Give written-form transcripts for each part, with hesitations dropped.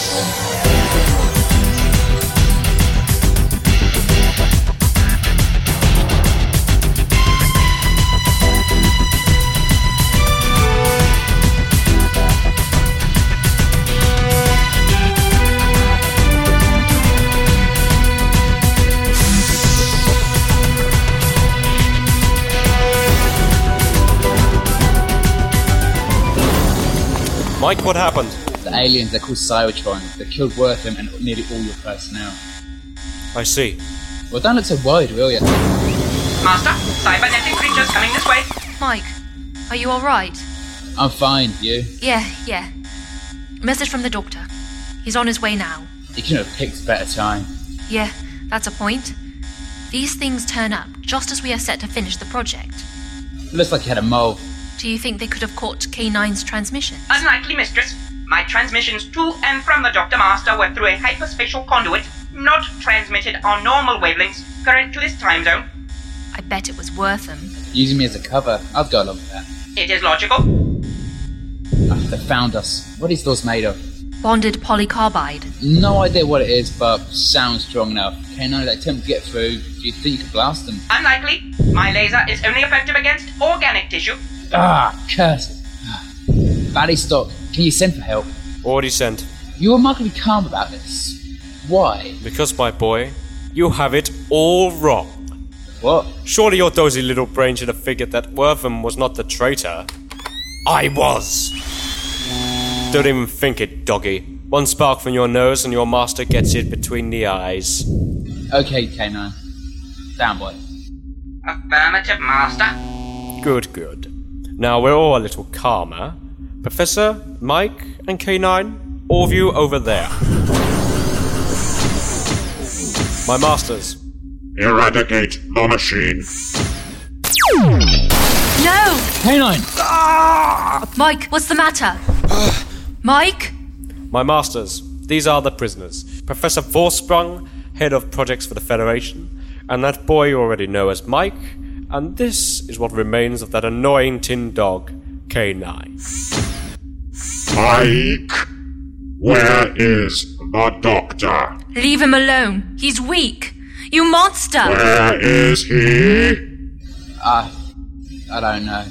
Mike, what happened? The aliens, they're called Cybertrons. They killed Wortham and nearly all your personnel. I see. Well, don't look so worried, will you? Master, cybernetic creatures coming this way. Mike, are you alright? I'm fine, you? Yeah. Message from the doctor. He's on his way now. You couldn't have picked a better time. Yeah, that's a point. These things turn up just as we are set to finish the project. It looks like you had a mole. Do you think they could have caught K9's transmission? Unlikely, mistress. My transmissions to and from the Doctor Master were through a hyperspatial conduit, not transmitted on normal wavelengths current to this time zone. I bet it was Wortham. Using me as a cover, I'd go along with that. It is logical. They found us. What is those made of? Bonded polycarbide. No idea what it is, but sounds strong enough. K9, they attempt to get through. Do you think you could blast them? Unlikely. My laser is only effective against organic tissue. Curse it. Batty stock. Can you send for help? Already sent. You're remarkably calm about this. Why? Because, my boy, you have it all wrong. What? Surely your dozy little brain should have figured that Wortham was not the traitor. I was! Don't even think it, doggy. One spark from your nose and your master gets it between the eyes. Okay, K9. Down, boy. Affirmative, Master. Good. Now we're all a little calmer. Professor, Mike, and K9, all of you over there. My masters. Eradicate the machine. No! K9! Mike, what's the matter? Mike? My masters, these are the prisoners. Professor Vorsprung, head of projects for the Federation, and that boy you already know as Mike, and this is what remains of that annoying tin dog, K9. Mike, where is the doctor? Leave him alone. He's weak. You monster! Where is he? I don't know.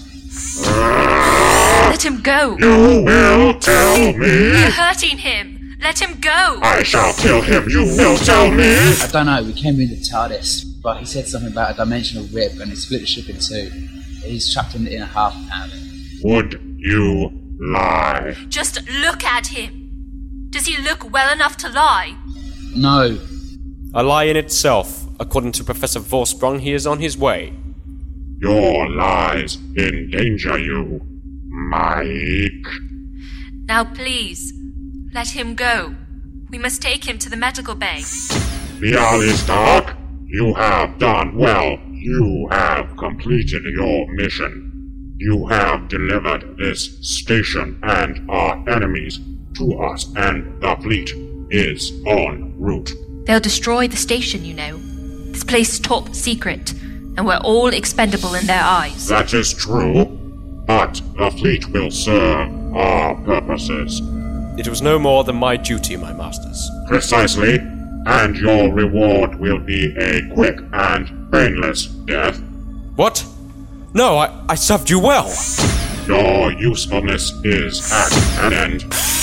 Let him go. You will tell me. You're hurting him. Let him go. I shall kill him. You will tell me. I don't know, we came in the TARDIS, but he said something about a dimensional rip and it split the ship in two. He's trapped in the inner half apparently. Would you lie? Just look at him. Does he look well enough to lie? No. A lie in itself. According to Professor Vorsprung, he is on his way. Your lies endanger you, Mike. Now please, let him go. We must take him to the medical bay. Bialystok, you have done well. You have completed your mission. You have delivered this station and our enemies to us, and the fleet is en route. They'll destroy the station, you know. This place is top secret, and we're all expendable in their eyes. That is true, but the fleet will serve our purposes. It was no more than my duty, my masters. Precisely, and your reward will be a quick and painless death. What? No, I served you well. Your usefulness is at an end.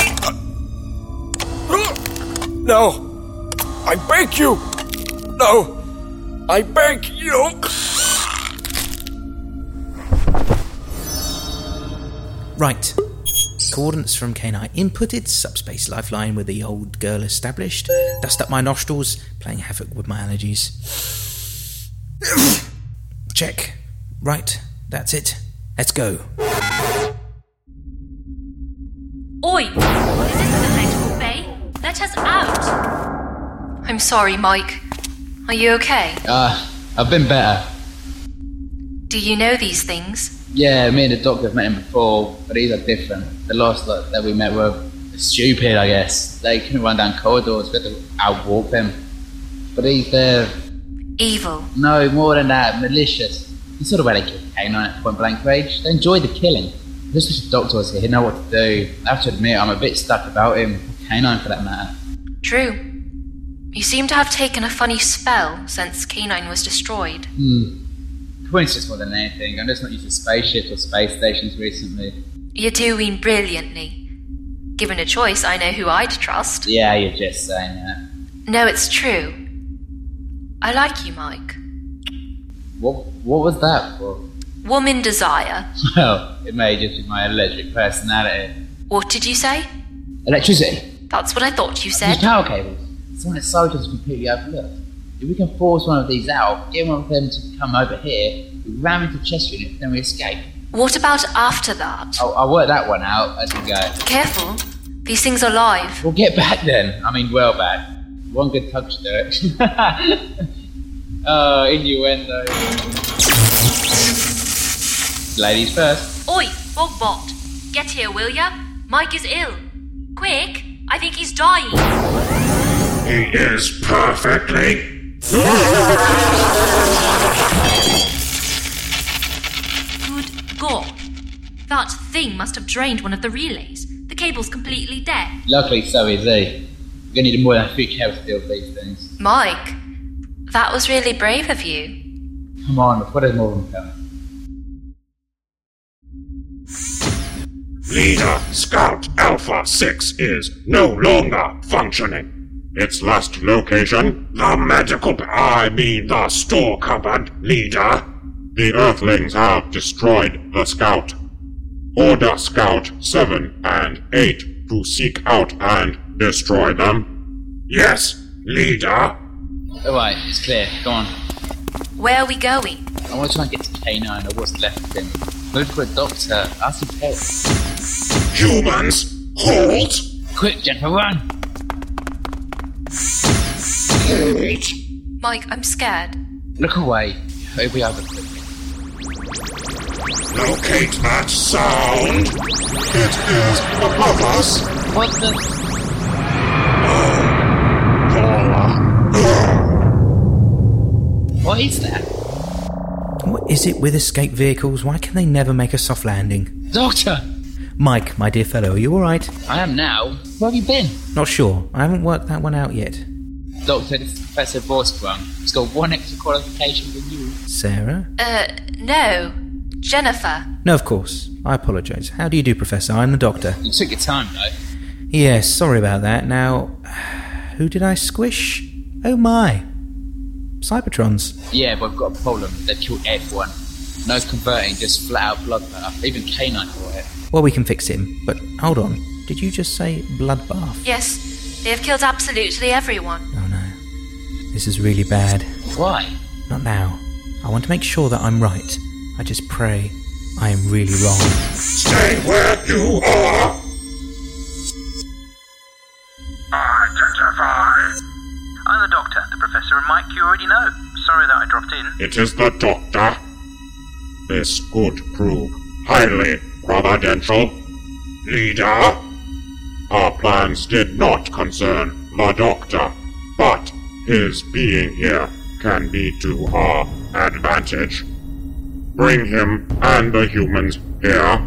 No! I beg you! No! I beg you! Right. Coordinates from K9 inputted, subspace lifeline with the old girl established, dust up my nostrils, playing havoc with my allergies. Check. Right, that's it. Let's go. Oi! Is this the medical bay? Let us out! I'm sorry, Mike. Are you okay? I've been better. Do you know these things? Yeah, me and the doctor have met him before, but these are different. The last lot that we met were stupid, I guess. They couldn't run down corridors, we had to outwalk them. But they're... Evil. No, more than that, malicious. The sort of way they kill K9 at point blank range. They enjoy the killing. This was the doctor was here, he'd know what to do. I have to admit, I'm a bit stuck about him. I K9 for that matter. True. You seem to have taken a funny spell since K9 was destroyed. Coincidence more than anything. I'm just not used to spaceships or space stations recently. You're doing brilliantly. Given a choice, I know who I'd trust. Yeah, you're just saying that. No, it's true. I like you, Mike. What was that for? Woman desire. Well, it may just be my electric personality. What did you say? Electricity. That's what I thought you These said. power cables. Someone at Soldier is completely overlooked. If we can force one of these out, get one of them to come over here, we ram into the chest unit, then we escape. What about after that? I'll work that one out as we go. Careful. These things are live. We'll get back then. I mean, well back. One good touch to it. Oh, innuendo. Ladies first. Oi, Bogbot. Get here, will ya? Mike is ill. Quick, I think he's dying. He is perfectly. Good God. That thing must have drained one of the relays. The cable's completely dead. Luckily, so is he. We're gonna need more than 3 cables to deal with these things. Mike, that was really brave of you. Come on, before there's more of them coming. Leader Scout Alpha 6 is no longer functioning. Its last location, the store cupboard, Leader. The Earthlings have destroyed the Scout. Order Scout 7 and 8 to seek out and destroy them. Yes, Leader. Alright, it's clear. Go on. Where are we going? I want to try and get to K9 or what's left of him. Look for a doctor. Ask him help. Humans, hold! Quick, Jennifer, run! Hold! Mike, I'm scared. Look away. Hope we have a quick. Locate that sound! It is above us! What the? What is that? What is it with escape vehicles? Why can they never make a soft landing? Doctor! Mike, my dear fellow, are you alright? I am now. Where have you been? Not sure. I haven't worked that one out yet. Doctor, this is Professor Vorsprung. He's got 1 extra qualification than you. Sarah? No. Jennifer. No, of course. I apologise. How do you do, Professor? I'm the doctor. You took your time, though. Yes, sorry about that. Now, who did I squish? Oh my. Cybertrons. Yeah, but I've got a problem. They've killed everyone. No converting, just flat out bloodbath. Even K9 for it. Well, we can fix him. But hold on. Did you just say bloodbath? Yes, they have killed absolutely everyone. Oh no. This is really bad. Why? Not now. I want to make sure that I'm right. I just pray I am really wrong. Stay where you are! Identify! I'm the doctor, the professor, and Mike you already know. Sorry that I dropped in. It is the doctor. This could prove highly providential. Leader, our plans did not concern the doctor, but his being here can be to our advantage. Bring him and the humans here.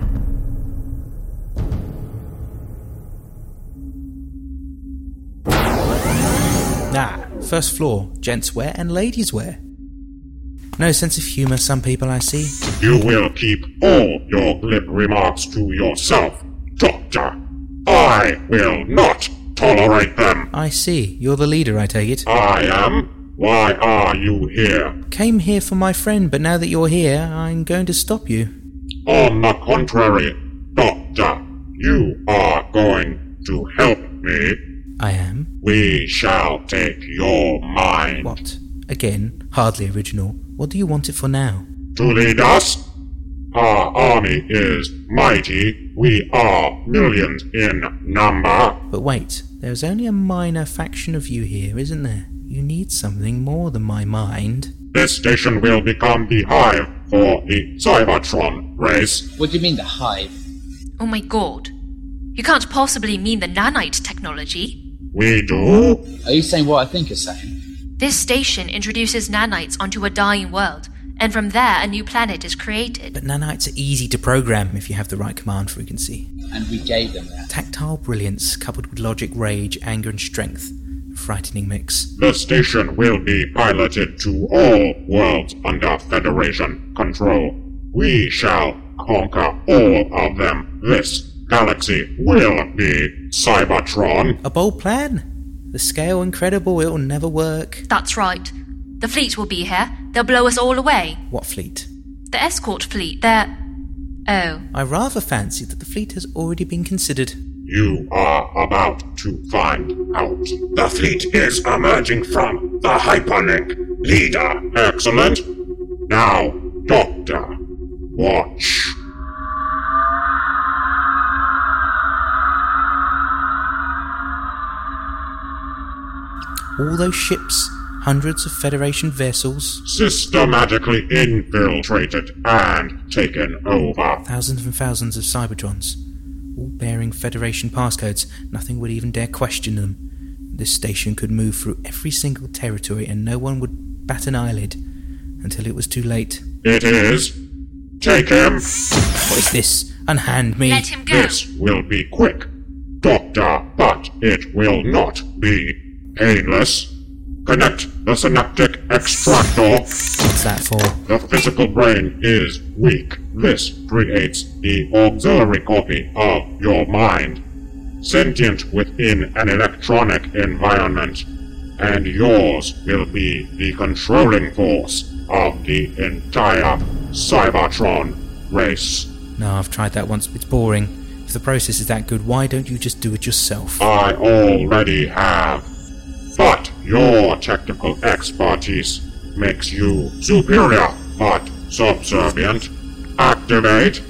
First floor, gents wear and ladies wear. No sense of humour, some people I see. You will keep all your glib remarks to yourself, Doctor. I will not tolerate them. I see. You're the leader, I take it. I am? Why are you here? Came here for my friend, but now that you're here, I'm going to stop you. On the contrary, Doctor, you are going to help me. I am? We shall take your mind. What? Again, hardly original. What do you want it for now? To lead us? Our army is mighty. We are millions in number. But wait, there's only a minor faction of you here, isn't there? You need something more than my mind. This station will become the hive for the Cybertron race. What do you mean, the hive? Oh my god. You can't possibly mean the nanite technology. We do? Are you saying what I think you're saying? This station introduces nanites onto a dying world, And from there, a new planet is created. But nanites are easy to program if you have the right command frequency. And we gave them that. Tactile brilliance coupled with logic, rage, anger and strength. A frightening mix. The station will be piloted to all worlds under Federation control. We shall conquer all of them. This galaxy will be Cybertron. A bold plan. The scale incredible, it'll never work. That's right. The fleet will be here. They'll blow us all away. What fleet? The escort fleet, they're... Oh. I rather fancy that the fleet has already been considered. You are about to find out. The fleet is emerging from the hyperlink. Leader, excellent. Now, Doctor, watch. All those ships, hundreds of Federation vessels, Systematically infiltrated and taken over. thousands and thousands of Cybertrons, all bearing Federation passcodes. Nothing would even dare question them. This station could move through every single territory and no one would bat an eyelid until it was too late. It is. Take him. What is this? Unhand me. Let him go. This will be quick, Doctor, but it will not be painless. Connect the synaptic extractor. What's that for? The physical brain is weak. This creates the auxiliary copy of your mind, sentient within an electronic environment, and yours will be the controlling force of the entire Cybertron race. No, I've tried that once. It's boring. If the process is that good, why don't you just do it yourself? I already have. But your technical expertise makes you superior, but subservient. Activate.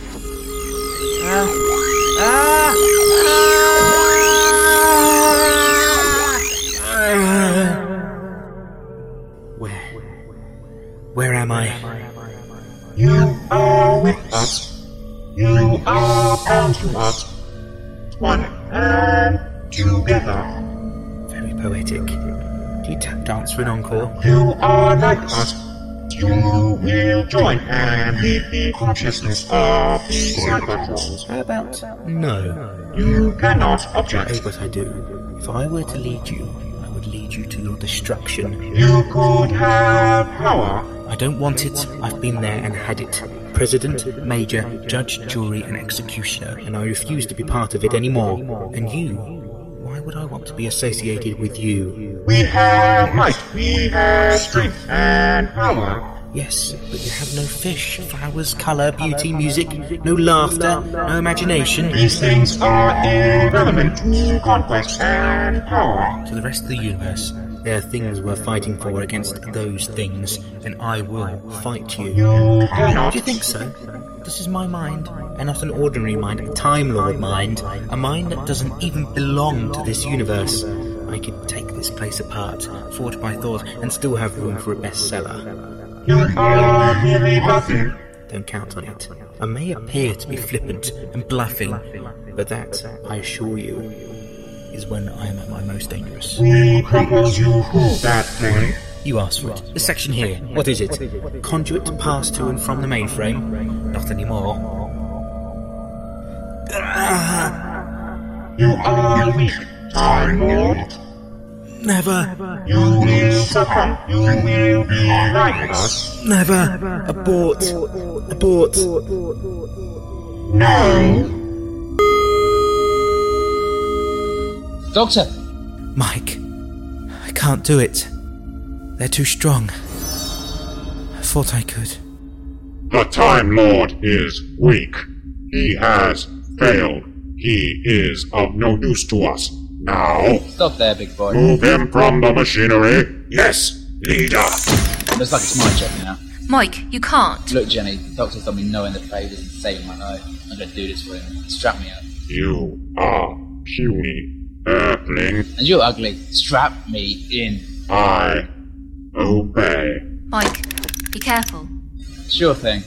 Where am I? You are with us. You are bound to us. One and together. Very poetic. Do you tap dance for an encore? You are like us. You will join and lead the consciousness of the Cybertrons. How about no? You cannot object. Oh, but I do. If I were to lead you, I would lead you to your destruction. You could have power. I don't want it. I've been there and had it. President, Major, Judge, Jury, and Executioner, and I refuse to be part of it anymore. And you? Why would I want to be associated with you? We have might. We have strength and power. Yes, but you have no fish, flowers, colour, beauty, music, no laughter, no imagination. These things are irrelevant to conquest and power. To the rest of the universe, there are things we're fighting for against those things, and I will fight you. You cannot. Do you think so? This is my mind, and not an ordinary mind, a Time Lord mind, a mind that doesn't even belong to this universe. I could take this place apart, thought by thought, and still have room for a bestseller. You are really nothing. Don't count on it. I may appear to be flippant and bluffing, but that, I assure you, is when I am at my most dangerous. We propose you hold that thing. You asked for it. This section here, what is it? Conduit to pass to and from the mainframe? Not anymore. You are weak, Time Lord. Never. You will succumb. You will be like us. Never. Abort. Abort. No. Doctor! Mike, I can't do it. They're too strong. I thought I could. The Time Lord is weak. He has failed. He is of no use to us. Now, Stop there, big boy. move him from the machinery. Yes, leader. Looks like it's my job now. Mike, you can't. Look, Jenny, the doctor's done me knowing the favours and saving my life. I'm gonna do this for him. Strap me up. You are puny, Earthling. And you're ugly. Strap me in. I obey. Mike, be careful. Sure thing.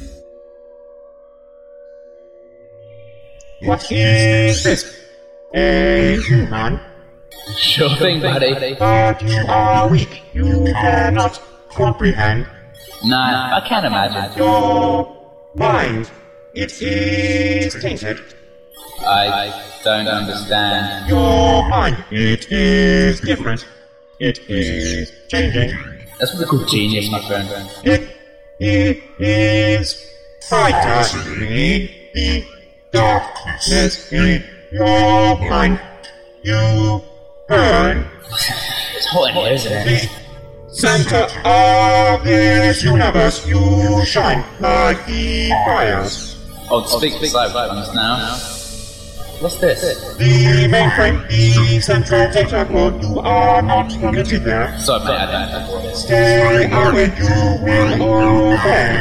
What is this? A human? Sure thing, buddy. But you are weak. You cannot comprehend. No, I can't imagine. Your mind, it is tainted. I don't understand. Your mind, it is different. It is changing. That's what we call genius, my friend. It is frightening. The darkness in your mind. You burn. It's hot in here, isn't it? Center of this universe, you shine like the fires. Oh, speak cyberpunks now. What's this? The mainframe, the central data core, you are not permitted there. Sorry, mate, I don't know what this. Stay away, you will obey.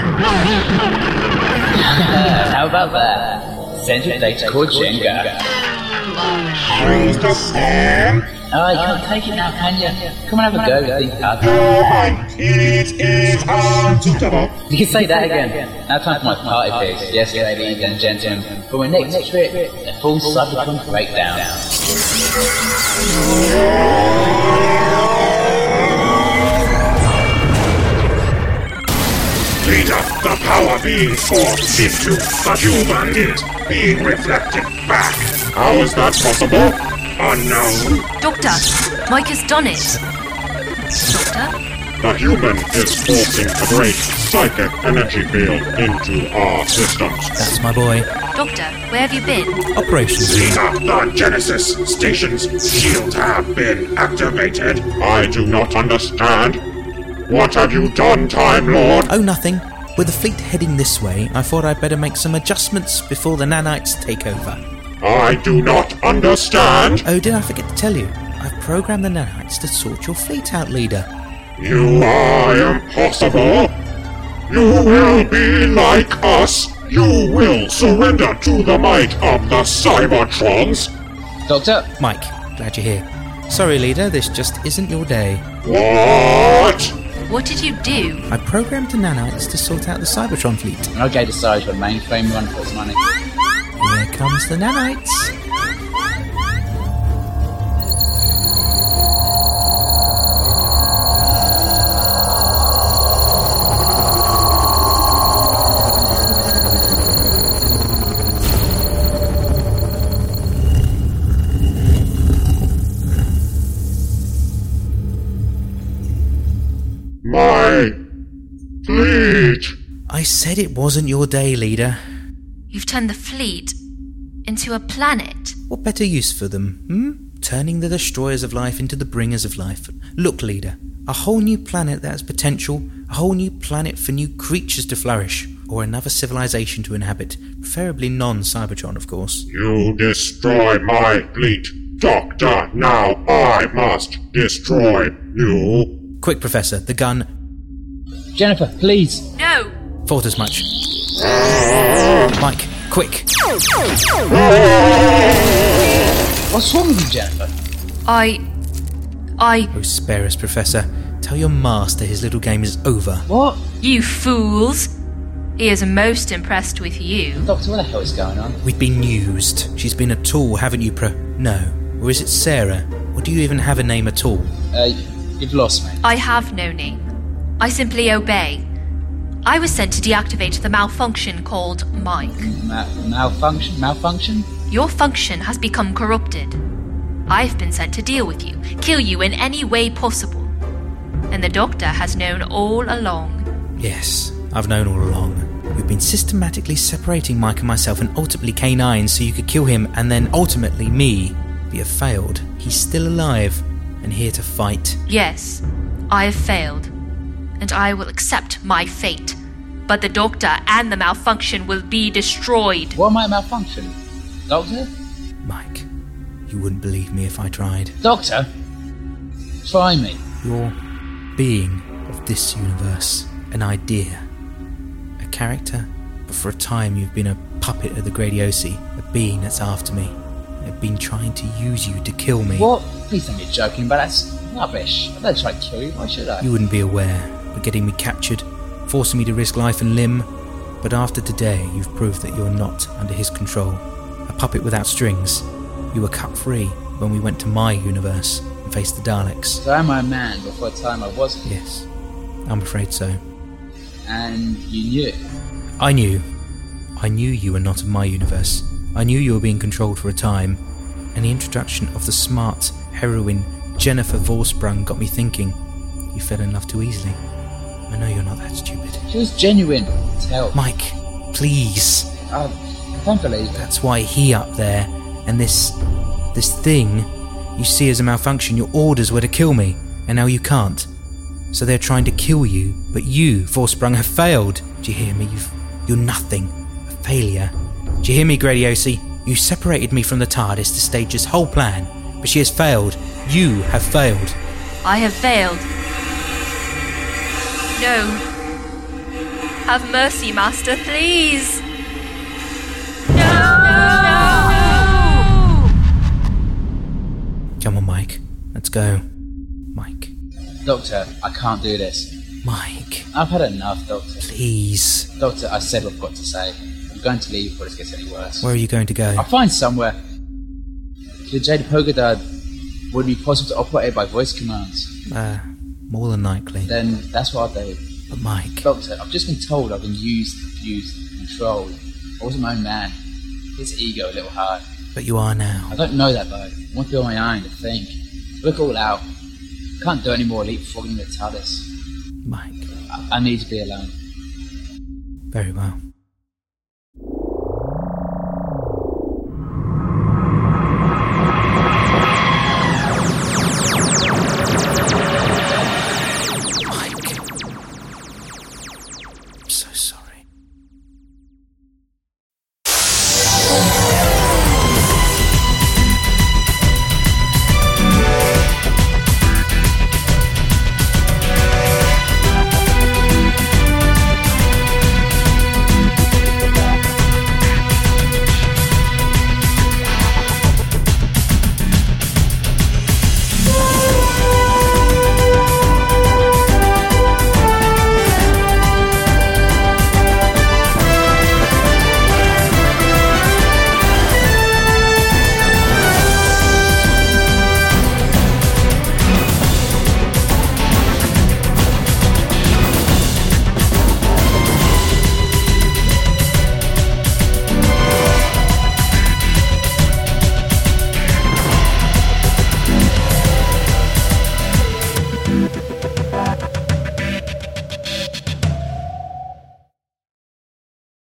How about that? Central data core Jenga. Please to stand. Oh, you can't take it now, can you? Come and have a go with these cards. Your mind, it is unsuitable. You can say that again. Now time for my party pigs. Yes, ladies and gentlemen. For my next trip, a full cyberpunk breakdown. Leader, the power being forced into the human is being reflected back. How is that possible? Unknown. Doctor, Mike has done it. Doctor? The human is forcing a great psychic energy field into our systems. That's my boy. Doctor, where have you been? Operations. Leader, the Genesis station's shields have been activated. I do not understand. What have you done, Time Lord? Oh, nothing. With the fleet heading this way, I thought I'd better make some adjustments before the nanites take over. I do not understand. Oh, did I forget to tell you? I've programmed the nanites to sort your fleet out, leader. You are impossible. You will be like us. You will surrender to the might of the Cybertrons. Doctor? Mike, glad you're here. Sorry, leader, this just isn't your day. What? What did you do? I programmed the nanites to sort out the Cybertron fleet. And okay, decide for a mainframe run for its money. Here comes the nanites. My fleet. I said it wasn't your day, leader. You've turned the fleet into a planet. What better use for them, Turning the destroyers of life into the bringers of life. Look, leader, a whole new planet that has potential, a whole new planet for new creatures to flourish, or another civilization to inhabit, preferably non-Cybertron, of course. You destroy my fleet, Doctor. Now I must destroy you. Quick, Professor, the gun. Jennifer, please. No! Thought as much. Mike, quick. What's wrong with you, Jennifer? I... Oh, spare us, Professor. Tell your master his little game is over. What? You fools! He is most impressed with you. Doctor, what the hell is going on? We've been used. She's been a tool, haven't you, No. Or is it Sarah? Or do you even have a name at all? You've lost me. I have no name. I simply obey. I was sent to deactivate the malfunction called Mike. Malfunction? Malfunction? Your function has become corrupted. I've been sent to deal with you, kill you in any way possible. And the Doctor has known all along. Yes, I've known all along. You've been systematically separating Mike and myself and ultimately K9 so you could kill him and then ultimately me. But you have failed. He's still alive and here to fight. Yes, I have failed. And I will accept my fate. But the Doctor and the malfunction will be destroyed. What might malfunction? Doctor? Mike, you wouldn't believe me if I tried. Doctor? Try me. You're being of this universe, an idea, a character, but for a time you've been a puppet of the Gradiosi, a being that's after me. I've been trying to use you to kill me. What? Please don't be joking, but that's rubbish. I don't try to kill you, why should I? You wouldn't be aware, but getting me captured, forcing me to risk life and limb. But after today, you've proved that you're not under his control. A puppet without strings. You were cut free when we went to my universe and faced the Daleks. So am I a man before a time I wasn't? Yes, I'm afraid so. And you knew it. I knew. I knew you were not of my universe. I knew you were being controlled for a time, and the introduction of the smart heroine Jennifer Vorsprung got me thinking. You fell in love too easily. I know you're not that stupid. She was genuine. Tell. Mike, please. I don't believe it. That's why he up there, and this thing you see as a malfunction, your orders were to kill me, and now you can't. So they're trying to kill you, but you, Vorsprung, have failed. Do you hear me? You're nothing. A failure. Do you hear me, Gradiosi? You separated me from the TARDIS to stage this whole plan, but she has failed. You have failed. I have failed. No. Have mercy, Master, please. No! Come on, Mike. Let's go. Mike. Doctor, I can't do this. Mike. I've had enough, Doctor. Please. Doctor, I said what I've got to say. I'm going to leave before this gets any worse. Where are you going to go? I'll find somewhere. The Jade Pogadad would be possible to operate by voice commands. More than likely. Then that's what I'll do. But Mike... Doctor, I've just been told I've been used, abused, controlled. I wasn't my own man. His ego a little hard. But you are now. I don't know that, though. I want to be on my own to think. Look all out. I can't do any more leapfrogging the TARDIS. Mike. I need to be alone. Very well.